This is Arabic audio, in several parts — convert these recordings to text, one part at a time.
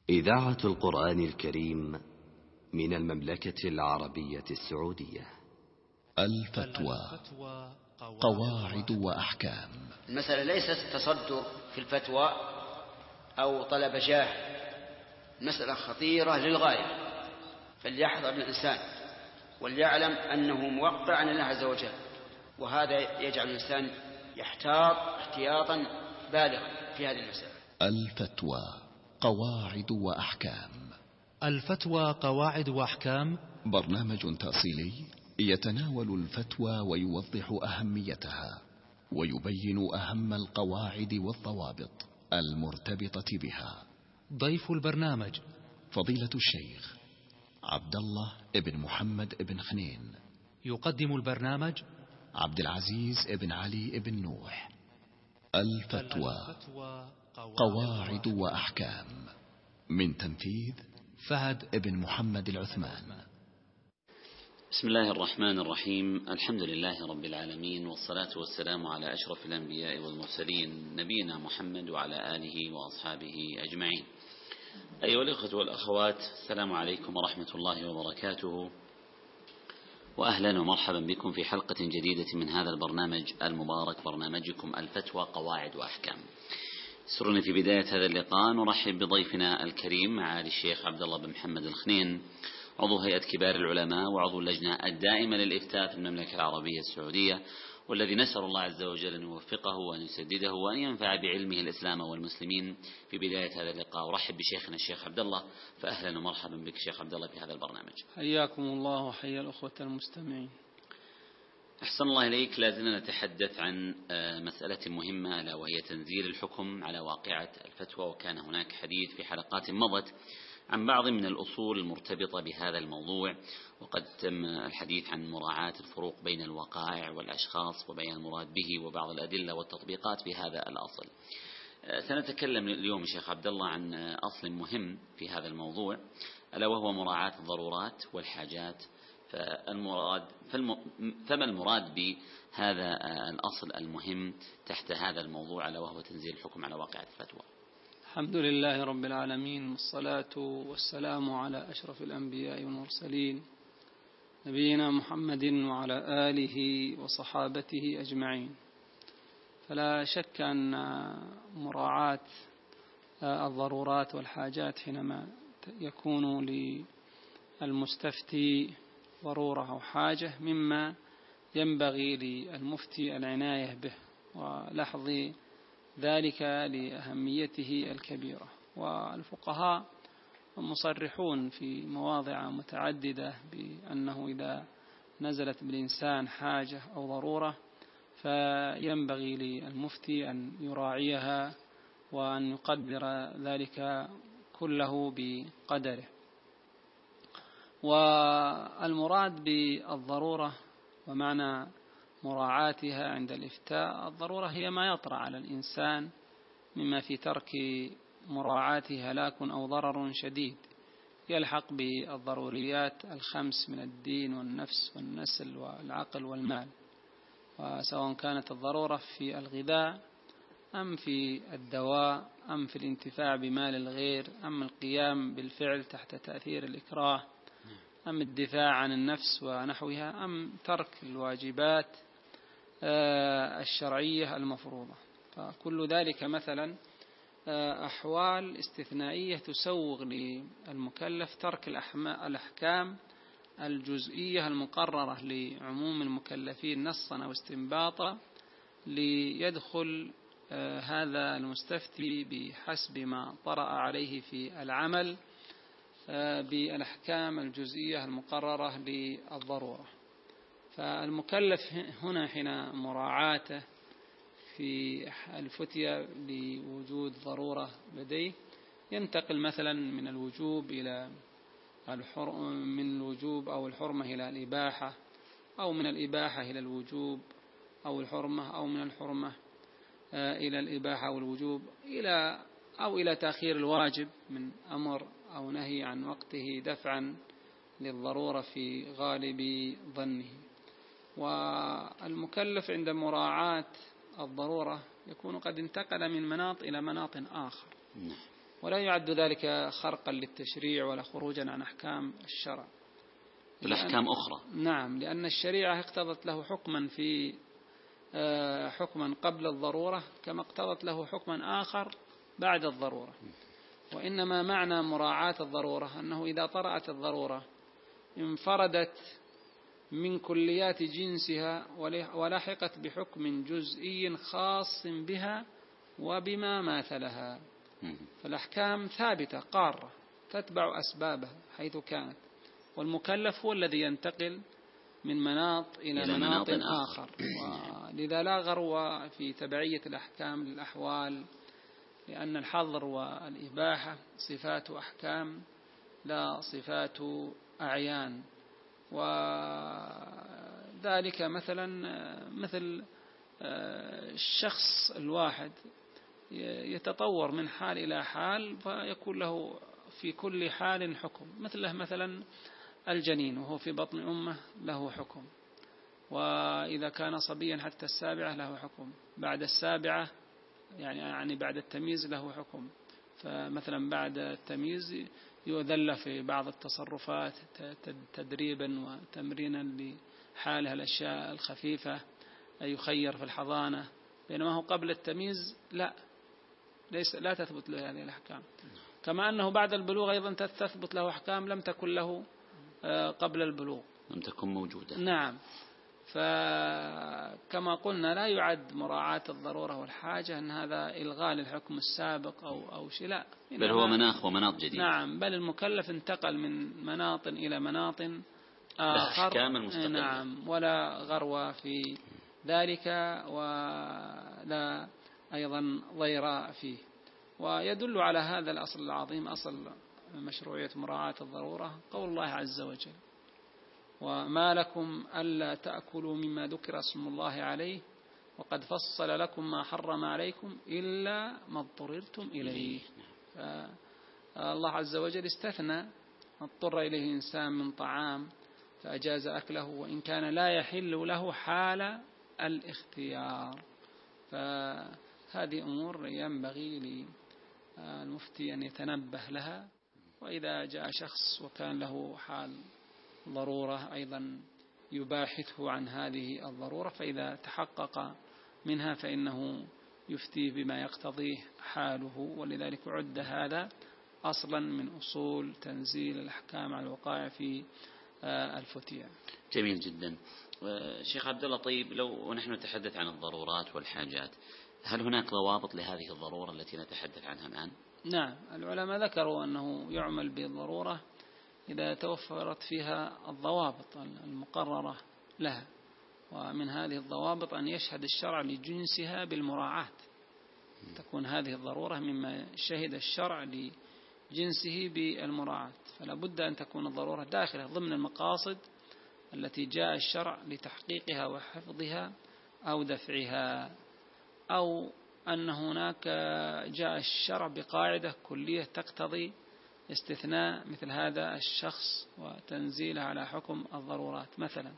إذاعة القرآن الكريم من المملكة العربية السعودية. الفتوى قواعد وأحكام. المسألة ليست تصدر في الفتوى أو طلب جاه، مسألة خطيرة للغاية، فليحذر الإنسان وليعلم أنه موقع عن الله عز وجل، وهذا يجعل الإنسان يحتاط احتياطا بالغا في هذه المسألة. الفتوى قواعد وأحكام. الفتوى قواعد وأحكام برنامج تأصيلي يتناول الفتوى ويوضح أهميتها ويبين أهم القواعد والضوابط المرتبطة بها. ضيف البرنامج فضيلة الشيخ عبد الله ابن محمد ابن خنين. يقدم البرنامج عبد العزيز ابن علي ابن نوح. الفتوى قواعد وأحكام، من تنفيذ فهد ابن محمد العثمان. بسم الله الرحمن الرحيم. الحمد لله رب العالمين، والصلاة والسلام على أشرف الأنبياء والمرسلين، نبينا محمد وعلى آله وأصحابه أجمعين. أيها الأخوة والأخوات، السلام عليكم ورحمة الله وبركاته، وأهلا ومرحبا بكم في حلقة جديدة من هذا البرنامج المبارك، برنامجكم الفتوى قواعد وأحكام. سرني في بداية هذا اللقاء نرحب بضيفنا الكريم معالي الشيخ عبد الله بن محمد الخنين، عضو هيئة كبار العلماء وعضو اللجنة الدائمة للإفتاء في المملكة العربية السعودية، والذي نسأل الله عز وجل أن يوفقه وأن يسدده وأن ينفع بعلمه الإسلام والمسلمين. في بداية هذا اللقاء أرحب بشيخنا الشيخ عبد الله، فأهلا ومرحبا بك شيخ عبد الله في هذا البرنامج. حياكم الله وحيا الأخوة المستمعين. أحسن الله إليك. لازلنا نتحدث عن مسألة مهمة، ألا وهي تنزيل الحكم على واقعة الفتوى، وكان هناك حديث في حلقات مضت عن بعض من الأصول المرتبطة بهذا الموضوع، وقد تم الحديث عن مراعاة الفروق بين الوقائع والأشخاص وبين المراد به وبعض الأدلة والتطبيقات بهذا الأصل. سنتكلم اليوم شيخ عبد الله عن أصل مهم في هذا الموضوع، ألا وهو مراعاة الضرورات والحاجات. فما المراد بهذا الأصل المهم تحت هذا الموضوع، ألا وهو تنزيل الحكم على واقعة الفتوى؟ الحمد لله رب العالمين، والصلاة والسلام على أشرف الأنبياء والمرسلين، نبينا محمد وعلى آله وصحابته أجمعين. فلا شك أن مراعاة الضرورات والحاجات حينما يكون للمستفتي ضرورة أو حاجة مما ينبغي للمفتي العناية به ولحظ ذلك لأهميته الكبيرة. والفقهاء مصرحون في مواضع متعددة بأنه إذا نزلت بالإنسان حاجة أو ضرورة فينبغي للمفتي أن يراعيها وأن يقدر ذلك كله بقدره. والمراد بالضرورة ومعنى مراعاتها عند الإفتاء، الضرورة هي ما يطرأ على الإنسان مما في ترك مراعاته هلاك أو ضرر شديد يلحق بالضروريات الخمس من الدين والنفس والنسل والعقل والمال، وسواء كانت الضرورة في الغذاء أم في الدواء أم في الانتفاع بمال الغير أم القيام بالفعل تحت تأثير الإكراه أم الدفاع عن النفس ونحوها أم ترك الواجبات الشرعية المفروضة. فكل ذلك مثلا أحوال استثنائية تسوغ للمكلف ترك الأحكام الجزئية المقررة لعموم المكلفين نصا أو استنباطا، ليدخل هذا المستفتي بحسب ما طرأ عليه في العمل بالأحكام الجزئية المقررة للضرورة. فالمكلف هنا حين مراعاته في الفتية لوجود ضرورة لديه ينتقل مثلا من الوجوب إلى من الوجوب أو الحرمة إلى الإباحة، أو من الإباحة إلى الوجوب أو الحرمة، أو من الحرمة إلى الإباحة والوجوب أو إلى تأخير الواجب من أمر أو نهي عن وقته دفعا للضرورة في غالب ظنه. والمكلف عند مراعاة الضرورة يكون قد انتقل من مناط إلى مناط آخر، ولا يعد ذلك خرقا للتشريع ولا خروجا عن أحكام الشرع. الأحكام أخرى. نعم، لأن الشريعة اقتضت له حكما قبل الضرورة كما اقتضت له حكما آخر بعد الضرورة. وإنما معنى مراعاة الضرورة أنه إذا طرأت الضرورة انفردت من كليات جنسها ولحقت بحكم جزئي خاص بها وبما ماثلها، فالأحكام ثابتة قارة تتبع أسبابها حيث كانت، والمكلف هو الذي ينتقل من مناط إلى مناط آخر. ولذا لا غرو في تبعية الأحكام للأحوال، لأن الحظر والإباحة صفات أحكام لا صفات أعيان. وذلك مثل الشخص الواحد يتطور من حال إلى حال فيكون له في كل حال حكم، مثلا الجنين وهو في بطن أمه له حكم، وإذا كان صبيا حتى السابعة له حكم، بعد السابعة يعني بعد التمييز له حكم. فمثلا بعد التمييز يؤذل في بعض التصرفات تدريبا وتمرينا لحالها الأشياء الخفيفة، يخير في الحضانة، بينما هو قبل التمييز لا تثبت له هذه الأحكام. كما أنه بعد البلوغ أيضا تثبت له أحكام لم تكن له قبل البلوغ، لم تكن موجودة. نعم. فكما قلنا لا يعد مراعاة الضرورة والحاجة أن هذا إلغاء للحكم السابق أو شيء، لا، بل هو مناخ ومناط جديد. نعم، بل المكلف انتقل من مناط إلى مناط آخر، أحكام المستقلة. نعم، ولا غرو في ذلك ولا أيضا ضيراء فيه. ويدل على هذا الأصل العظيم، أصل مشروعية مراعاة الضرورة، قول الله عز وجل: وما لكم ألا تأكلوا مما ذكر اسم الله عليه وقد فصل لكم ما حرم عليكم إلا ما اضطررتم إليه. الله عز وجل استثنى ما اضطر إليه إنسان من طعام فأجاز أكله وإن كان لا يحل له حال الاختيار. فهذه أمور ينبغي للمفتي أن يتنبه لها، وإذا جاء شخص وكان له حال ضرورة أيضا يباحثه عن هذه الضرورة، فإذا تحقق منها فإنه يفتي بما يقتضيه حاله. ولذلك عد هذا أصلا من أصول تنزيل الأحكام على الوقائع في الفتية. جميل جدا. شيخ عبد الله، طيب لو نحن نتحدث عن الضرورات والحاجات، هل هناك ضوابط لهذه الضرورة التي نتحدث عنها الآن؟ نعم، العلماء ذكروا أنه يعمل بالضرورة إذا توفرت فيها الضوابط المقررة لها، ومن هذه الضوابط أن يشهد الشرع لجنسها بالمراعاة، تكون هذه الضرورة مما شهد الشرع لجنسه بالمراعاة، فلا بد أن تكون الضرورة داخلة ضمن المقاصد التي جاء الشرع لتحقيقها وحفظها أو دفعها، أو أن هناك جاء الشرع بقاعدة كلية تقتضي استثناء مثل هذا الشخص وتنزيله على حكم الضرورات مثلا،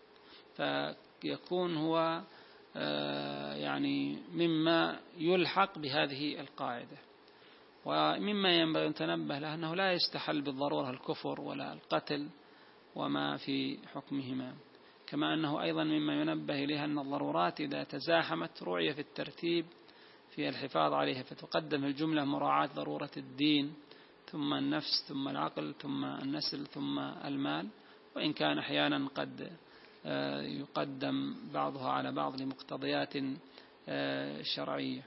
فيكون هو يعني مما يلحق بهذه القاعدة. ومما ينبغي أن نتنبه له أنه لا يستحل بالضرورة الكفر ولا القتل وما في حكمهما، كما أنه أيضا مما ينبه إليه أن الضرورات إذا تزاحمت رعي في الترتيب في الحفاظ عليها، فتقدم الجملة مراعاة ضرورة الدين ثم النفس ثم العقل ثم النسل ثم المال، وإن كان أحيانا قد يقدم بعضها على بعض لمقتضيات شرعية.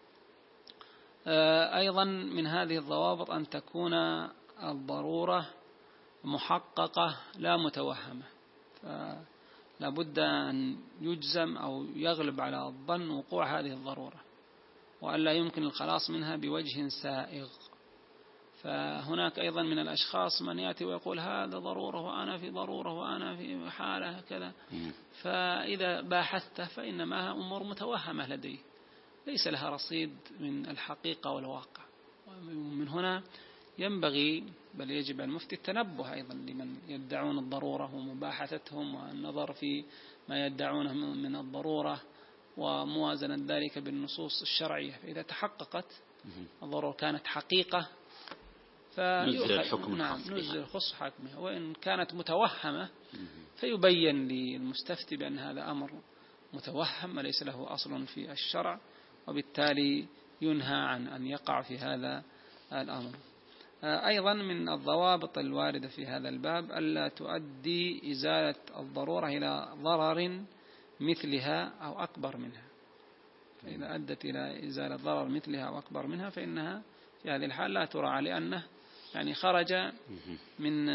أيضا من هذه الضوابط أن تكون الضرورة محققة لا متوهمة، فلا بد أن يجزم أو يغلب على الظن وقوع هذه الضرورة، وألا يمكن الخلاص منها بوجه سائغ. فهناك أيضا من الأشخاص من يأتي ويقول هذا ضرورة وأنا في ضرورة وأنا في حالة كذا، فإذا باحثته فإنما أمور متوهمة لديه ليس لها رصيد من الحقيقة والواقع. ومن هنا ينبغي بل يجب على المفتي التنبه أيضا لمن يدعون الضرورة ومباحثتهم والنظر في ما يدعونه من الضرورة وموازنة ذلك بالنصوص الشرعية، فإذا تحققت الضرورة كانت حقيقة نزل الحكم الخاص بها. نزل خص حكمها. وإن كانت متوهمة فيبين للمستفتي بأن هذا أمر متوهم وليس له أصل في الشرع، وبالتالي ينهى عن أن يقع في هذا الأمر. أيضا من الضوابط الواردة في هذا الباب ألا تؤدي إزالة الضرورة إلى ضرر مثلها أو أكبر منها. فإذا أدت إلى إزالة ضرر مثلها أو أكبر منها فإنها في هذه الحال لا تراعى، لأنه يعني خرج من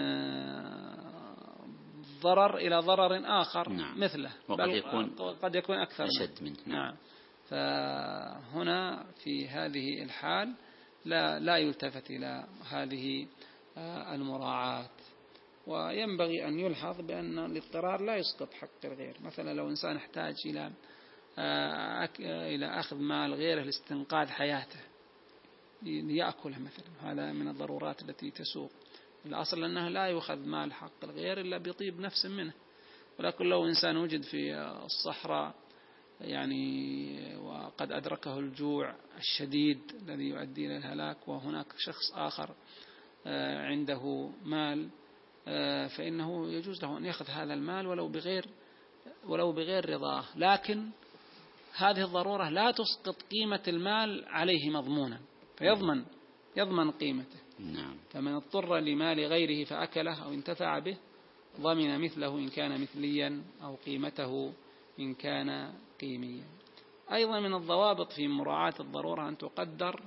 ضرر إلى ضرر آخر مثله، قد يكون أكثر أشد منه. نعم. فهنا في هذه الحال لا يلتفت إلى هذه المراعاة. وينبغي أن يلحظ بأن الاضطرار لا يسقط حق الغير. مثلا لو إنسان احتاج إلى أخذ مال غيره لاستنقاذ حياته ليأكله مثلا، هذا من الضرورات التي تسوق. الأصل أنه لا يؤخذ مال حق الغير إلا بطيب نفس منه. ولكن لو إنسان وجد في الصحراء يعني وقد أدركه الجوع الشديد الذي يؤدي إلى الهلاك، وهناك شخص آخر عنده مال، فإنه يجوز له أن يأخذ هذا المال ولو بغير رضاه. لكن هذه الضرورة لا تسقط قيمة المال عليه مضمونا، فيضمن قيمته. فمن اضطر لمال غيره فأكله أو انتفع به ضمن مثله إن كان مثليا أو قيمته إن كان قيميا. أيضا من الضوابط في مراعاة الضرورة أن تقدر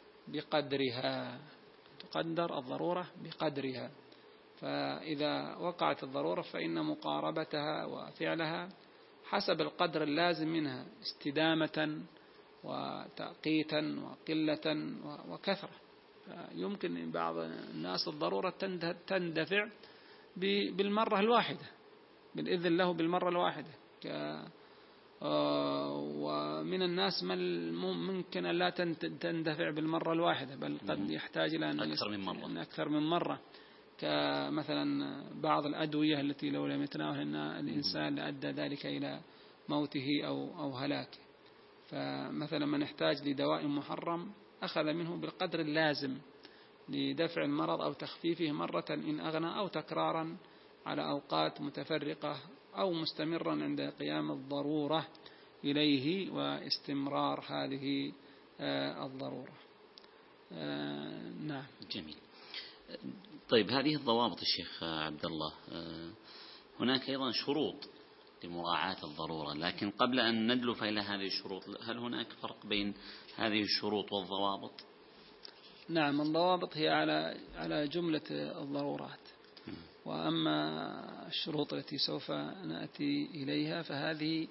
الضرورة بقدرها. فإذا وقعت الضرورة فإن مقاربتها وفعلها حسب القدر اللازم منها استدامة وتأقيتا وقلة وكثرة. يمكن بعض الناس الضرورة تندفع بالمرة الواحدة، بالإذن له بالمرة الواحدة، ومن الناس من ممكن لا تندفع بالمرة الواحدة، بل قد يحتاج إلى أكثر من مرة، كمثلا بعض الأدوية التي لو لم يتناولها الإنسان لأدى ذلك إلى موته أو هلاكه. فمثلا من يحتاج لدواء محرم أخذ منه بالقدر اللازم لدفع المرض أو تخفيفه مرة إن أغنى، أو تكرارا على أوقات متفرقة، أو مستمرا عند قيام الضرورة إليه واستمرار هذه الضرورة. نعم. جميل. طيب، هذه الضوابط الشيخ عبد الله، هناك أيضا شروط لمراعاة الضرورة، لكن قبل أن ندلف إلى هذه الشروط هل هناك فرق بين هذه الشروط والضوابط؟ نعم، الضوابط هي على جملة الضرورات، وأما الشروط التي سوف نأتي إليها فهذه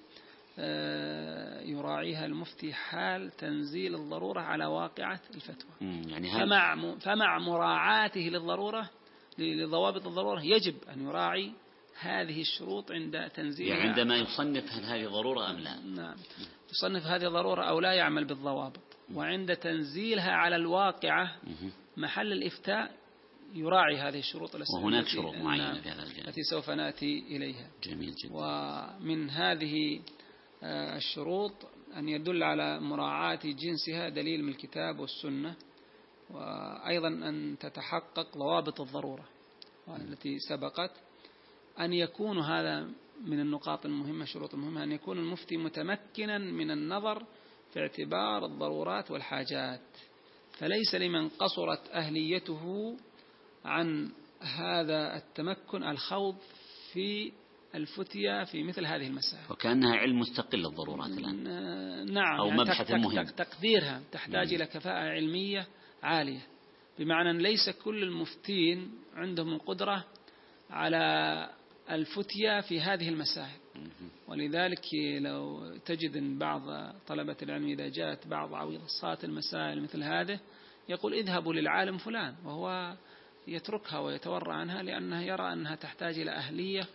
يراعيها المفتي حال تنزيل الضرورة على واقعة الفتوى. يعني فمع مراعاته للضرورة لضوابط الضرورة يجب أن يراعي هذه الشروط عند تنزيلها. يعني عندما يصنف هل هذه ضرورة أم لا؟ نعم، يصنف هذه ضرورة أو لا يعمل بالضوابط. وعند تنزيلها على الواقعة محل الإفتاء يراعي هذه الشروط. وهناك شروط معينة في هذا الجانب التي سوف نأتي إليها. جميل جدا. ومن هذه الشروط أن يدل على مراعاة جنسها دليل من الكتاب والسنة، وأيضا أن تتحقق ضوابط الضرورة التي سبقت، أن يكون هذا من النقاط المهمة، شروط المهمة، أن يكون المفتي متمكنا من النظر في اعتبار الضرورات والحاجات، فليس لمن قصرت أهليته عن هذا التمكن الخوض في الفتية في مثل هذه المسائل، وكأنها علم مستقل الضرورات الآن. نعم، أو مبحث مهم. تقديرها تحتاج إلى كفاءة علمية عالية، بمعنى أن ليس كل المفتين عندهم القدرة على الفتية في هذه المسائل. ولذلك لو تجد أن بعض طلبة العلم إذا جاءت بعض عويصات المسائل مثل هذه يقول اذهبوا للعالم فلان، وهو يتركها ويتورع عنها لأنه يرى أنها تحتاج إلى أهلية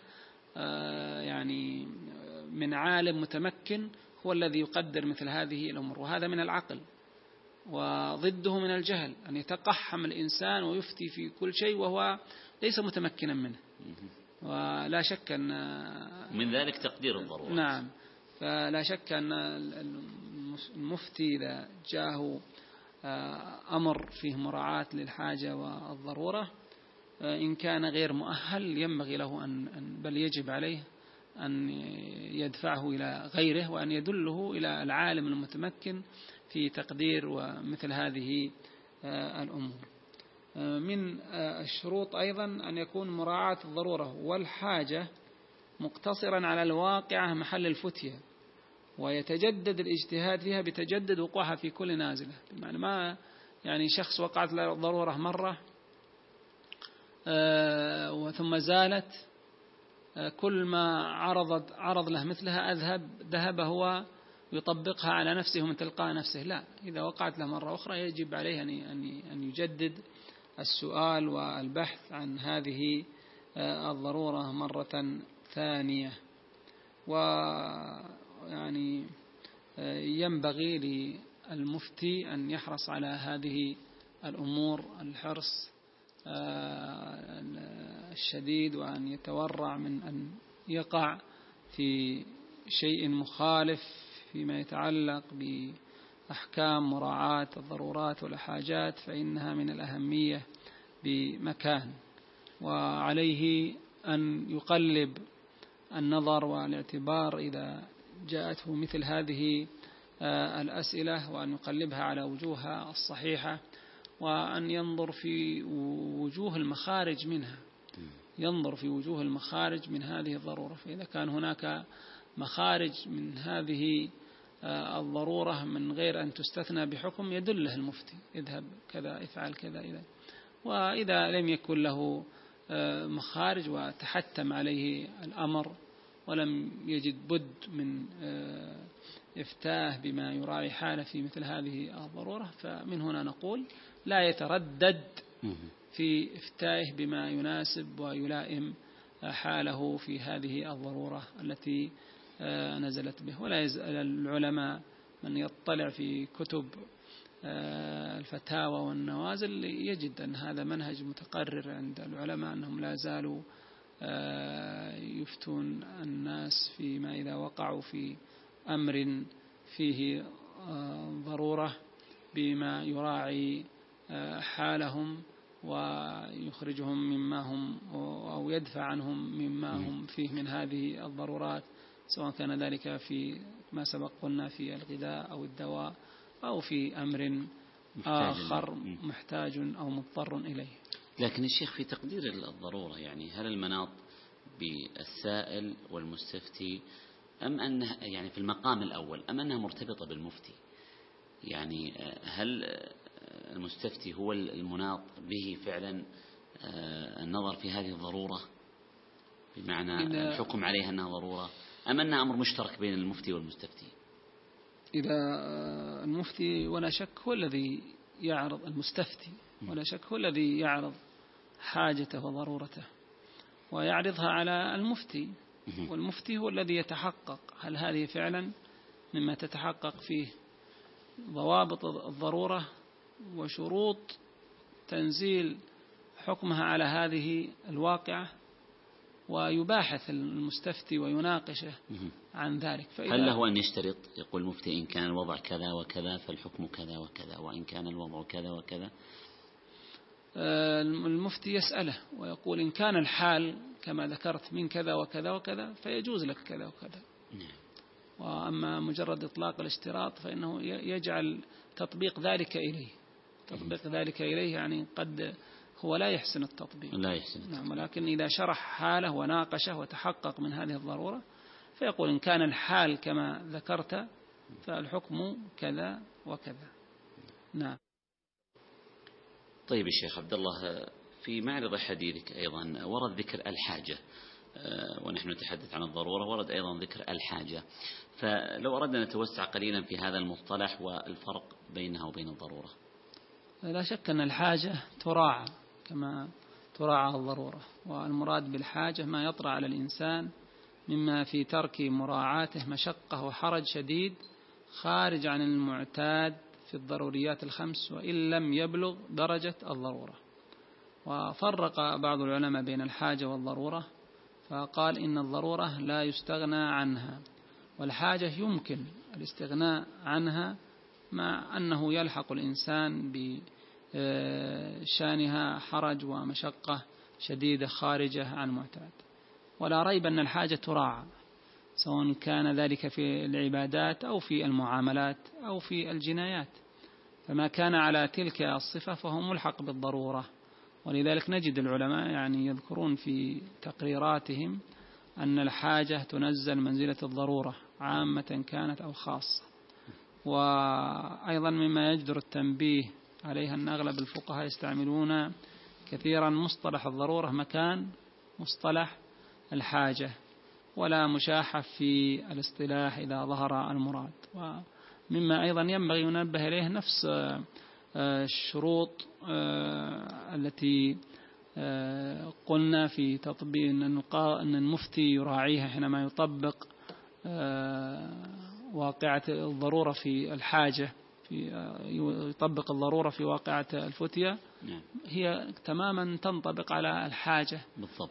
يعني من عالم متمكن هو الذي يقدر مثل هذه الأمور. وهذا من العقل، وضده من الجهل، أن يتقحم الإنسان ويفتي في كل شيء وهو ليس متمكنا منه. ولا شك أن من ذلك تقدير الضرورة. نعم، فلا شك أن المفتي إذا جاءه أمر فيه مراعاة للحاجة والضرورة، إن كان غير مؤهل ينبغي له بل يجب عليه أن يدفعه إلى غيره، وأن يدله إلى العالم المتمكن في تقدير ومثل هذه الأمور. من الشروط أيضا أن يكون مراعاة الضرورة والحاجة مقتصرا على الواقعة محل الفتية، ويتجدد الاجتهاد فيها بتجدد وقوعها في كل نازلة. بمعنى ما يعني شخص وقعت له ضرورة مرة وثم زالت، كل ما عرض له مثلها ذهب هو يطبقها على نفسه ومن تلقاء نفسه. لا، إذا وقعت له مرة أخرى يجب عليه أن يجدد السؤال والبحث عن هذه الضرورة مرة ثانية. ويعني ينبغي للمفتي أن يحرص على هذه الأمور الحرص الشديد، وأن يتورع من أن يقع في شيء مخالف فيما يتعلق بأحكام مراعاة الضرورات والحاجات، فإنها من الأهمية بمكان. وعليه أن يقلب النظر والاعتبار إذا جاءته مثل هذه الأسئلة، وأن يقلبها على وجوهها الصحيحة، وأن ينظر في وجوه المخارج منها، ينظر في وجوه المخارج من هذه الضرورة. فإذا كان هناك مخارج من هذه الضرورة من غير أن تستثنى بحكم يدله المفتي، اذهب كذا، افعل كذا. وإذا لم يكن له مخارج وتحتم عليه الأمر ولم يجد بد من إفتاه بما يراعي حاله في مثل هذه الضرورة، فمن هنا نقول لا يتردد في إفتائه بما يناسب ويلائم حاله في هذه الضرورة التي نزلت به. ولا يزال العلماء من يطلع في كتب الفتاوى والنوازل يجد أن هذا منهج متقرر عند العلماء، أنهم لا زالوا يفتون الناس فيما إذا وقعوا في أمر فيه ضرورة بما يراعي حالهم ويخرجهم مما هم أو يدفع عنهم مما هم فيه من هذه الضرورات، سواء كان ذلك في ما سبق قلنا في الغذاء أو الدواء أو في أمر آخر محتاج أو مضطر إليه. لكن الشيخ في تقدير الضرورة، يعني هل المناط بالسائل والمستفتي أم أنها يعني في المقام الأول أم أنها مرتبطة بالمفتي؟ يعني هل المستفتي هو المناط به فعلا النظر في هذه الضرورة بمعنى الحكم عليها أنها ضرورة، أم أنها أمر مشترك بين المفتي والمستفتي؟ إذا المفتي ولا شك هو الذي يعرض، المستفتي ولا شك هو الذي يعرض حاجته وضرورته ويعرضها على المفتي، والمفتي هو الذي يتحقق هل هذه فعلا مما تتحقق فيه ضوابط الضرورة وشروط تنزيل حكمها على هذه الواقعة، ويباحث المستفتي ويناقشه عن ذلك. هل له أن يشترط، يقول المفتي إن كان الوضع كذا وكذا فالحكم كذا وكذا، وإن كان الوضع كذا وكذا؟ المفتي يسأله ويقول إن كان الحال كما ذكرت من كذا وكذا وكذا فيجوز لك كذا وكذا. وأما مجرد إطلاق الاشتراط فإنه يجعل تطبيق ذلك إليه، تطبيق ذلك إليه يعني قد هو لا يحسن التطبيق، لا يحسن. نعم، ولكن إذا شرح حاله وناقشه وتحقق من هذه الضرورة فيقول إن كان الحال كما ذكرت فالحكم كذا وكذا. نعم. طيب الشيخ عبد الله، في معرض حديثك أيضا ورد ذكر الحاجة، ونحن نتحدث عن الضرورة ورد أيضا ذكر الحاجة، فلو أردنا نتوسع قليلا في هذا المصطلح والفرق بينها وبين الضرورة. لا شك أن الحاجة تراعى كما تراعى الضرورة، والمراد بالحاجة ما يطرأ على الإنسان مما في ترك مراعاته مشقة وحرج شديد خارج عن المعتاد في الضروريات الخمس وإن لم يبلغ درجة الضرورة. وفرق بعض العلماء بين الحاجة والضرورة فقال إن الضرورة لا يستغنى عنها، والحاجة يمكن الاستغناء عنها مع أنه يلحق الإنسان بشانها حرج ومشقة شديدة خارجة عن المعتاد. ولا ريب أن الحاجة تراعى، سواء كان ذلك في العبادات أو في المعاملات أو في الجنايات، فما كان على تلك الصفة فهو ملحق بالضرورة. ولذلك نجد العلماء يعني يذكرون في تقريراتهم أن الحاجة تنزل منزلة الضرورة عامة كانت أو خاصة. وأيضا مما يجدر التنبيه عليها أن أغلب الفقهاء يستعملون كثيرا مصطلح الضرورة مكان مصطلح الحاجة، ولا مشاحة في الاصطلاح إذا ظهر المراد. ومما أيضا ينبغي ينبه إليه نفس الشروط التي قلنا في تطبيق أن المفتي يراعيها حينما يطبق واقعة الضرورة في الحاجة، يطبق الضرورة في واقعة الفتية، هي تماما تنطبق على الحاجة بالضبط.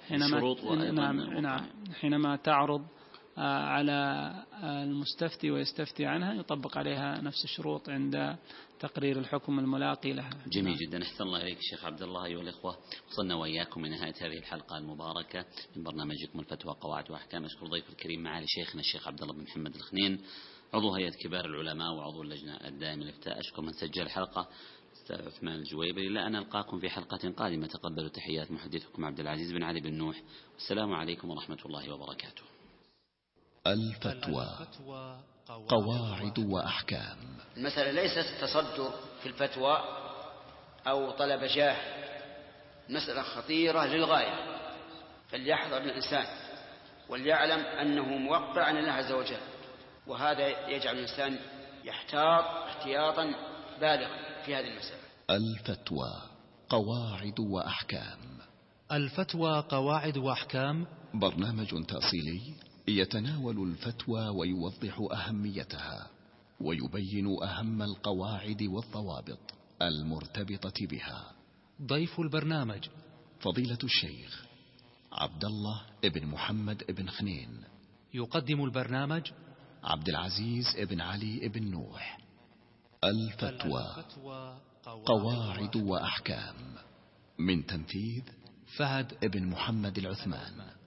حينما تعرض على المستفتي ويستفتي عنها يطبق عليها نفس الشروط عند تقرير الحكم الملاقي لها. جميل جدا. أحسن الله إليك الشيخ عبد الله. أيها الإخوة، وصلنا وإياكم من نهاية هذه الحلقة المباركة من برنامجكم الفتوى قواعد وأحكام. أشكر ضيف الكريم معالي شيخنا الشيخ عبد الله بن محمد الخنين، عضو هيئة كبار العلماء وعضو اللجنة الدائمة للإفتاء. أشكر من سجل الحلقة أستاذ عثمان الجويبري. لا أنا ألقاكم في حلقة قادمة. تقبلوا تحيات محدثكم عبد العزيز بن علي بن نوح، والسلام عليكم ورحمة الله وبركاته. الفتوى قواعد وأحكام. المسألة ليست التصدر في الفتوى أو طلب جاه، مسألة خطيرة للغاية، فليحذر الإنسان وليعلم أنه موقع عن الله عز وجل، وهذا يجعل الإنسان يحتاط احتياطا بالغا في هذه المسألة. الفتوى قواعد وأحكام. الفتوى قواعد وأحكام برنامج تأصيلي يتناول الفتوى ويوضح أهميتها ويبين أهم القواعد والضوابط المرتبطة بها. ضيف البرنامج فضيلة الشيخ عبد الله بن محمد بن خنين. يقدم البرنامج عبد العزيز بن علي بن نوح. الفتوى قواعد وأحكام، من تنفيذ فهد بن محمد العثمان.